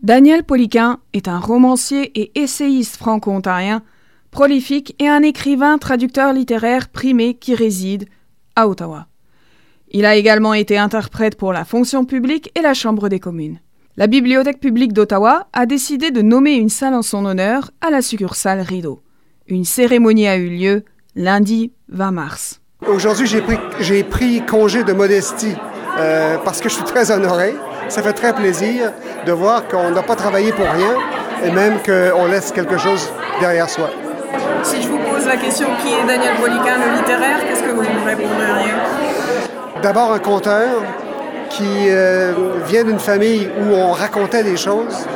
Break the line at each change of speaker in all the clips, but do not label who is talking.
Daniel Poliquin est un romancier et essayiste franco-ontarien, prolifique et un écrivain traducteur littéraire primé qui réside à Ottawa. Il a également été interprète pour la fonction publique et la Chambre des communes. La Bibliothèque publique d'Ottawa a décidé de nommer une salle en son honneur à la succursale Rideau. Une cérémonie a eu lieu lundi 20 mars.
Aujourd'hui, j'ai pris congé de modestie parce que je suis très honoré. Ça fait très plaisir de voir qu'on n'a pas travaillé pour rien et même qu'on laisse quelque chose derrière soi.
Si je vous pose la question qui est Daniel Poliquin, le littéraire, qu'est-ce que vous me répondriez?
D'abord un conteur qui vient d'une famille où on racontait des choses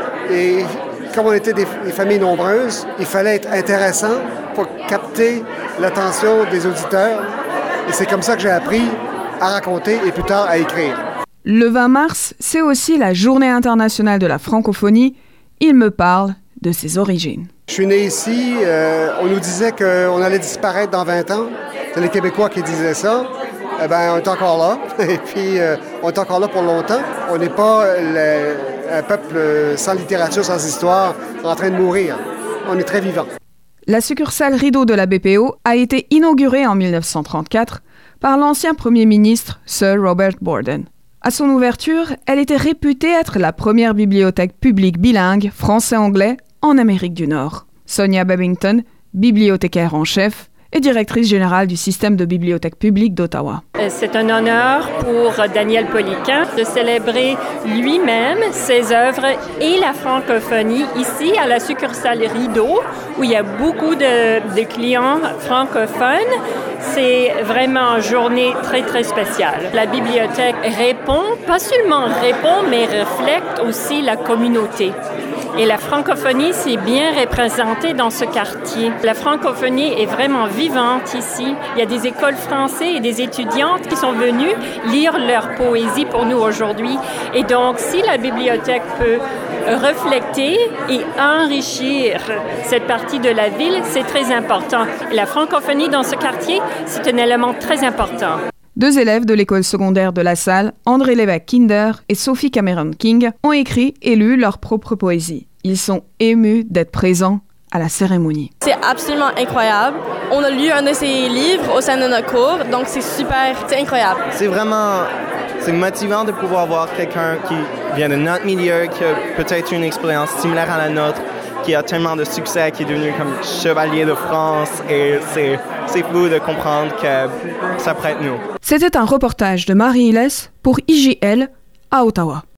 et comme on était des familles nombreuses, il fallait être intéressant pour capter l'attention des auditeurs et c'est comme ça que j'ai appris à raconter et plus tard à écrire.
Le 20 mars, c'est aussi la Journée internationale de la francophonie. Il me parle de ses origines.
Je suis né ici, on nous disait qu'on allait disparaître dans 20 ans. C'est les Québécois qui disaient ça. Eh bien, on est encore là. Et puis, on est encore là pour longtemps. On n'est pas un peuple sans littérature, sans histoire, en train de mourir. On est très vivant.
La succursale Rideau de la BPO a été inaugurée en 1934 par l'ancien premier ministre Sir Robert Borden. À son ouverture, elle était réputée être la première bibliothèque publique bilingue français-anglais en Amérique du Nord. Sonia Babington, bibliothécaire en chef et directrice générale du système de bibliothèque publique d'Ottawa.
C'est un honneur pour Daniel Poliquin de célébrer lui-même ses œuvres et la francophonie ici à la succursale Rideau, où il y a beaucoup de clients francophones. C'est vraiment une journée très, très spéciale. La bibliothèque pas seulement répond, mais reflète aussi la communauté. Et la francophonie, c'est bien représenté dans ce quartier. La francophonie est vraiment vivante ici. Il y a des écoles françaises et des étudiantes qui sont venues lire leur poésie pour nous aujourd'hui. Et donc, si la bibliothèque peut refléter et enrichir cette partie de la ville, c'est très important. La francophonie dans ce quartier, c'est un élément très important.
Deux élèves de l'école secondaire de La Salle, André Lévesque-Kinder et Sophie Cameron King, ont écrit et lu leur propre poésie. Ils sont émus d'être présents à la cérémonie.
C'est absolument incroyable. On a lu un de ces livres au sein de notre cours, donc c'est super, c'est incroyable.
C'est motivant de pouvoir voir quelqu'un qui vient de notre milieu, qui a peut-être une expérience similaire à la nôtre, qui a tellement de succès, qui est devenu comme chevalier de France, et c'est fou de comprendre que ça pourrait être nous.
C'était un reportage de Marie Hilles pour IJL à Ottawa.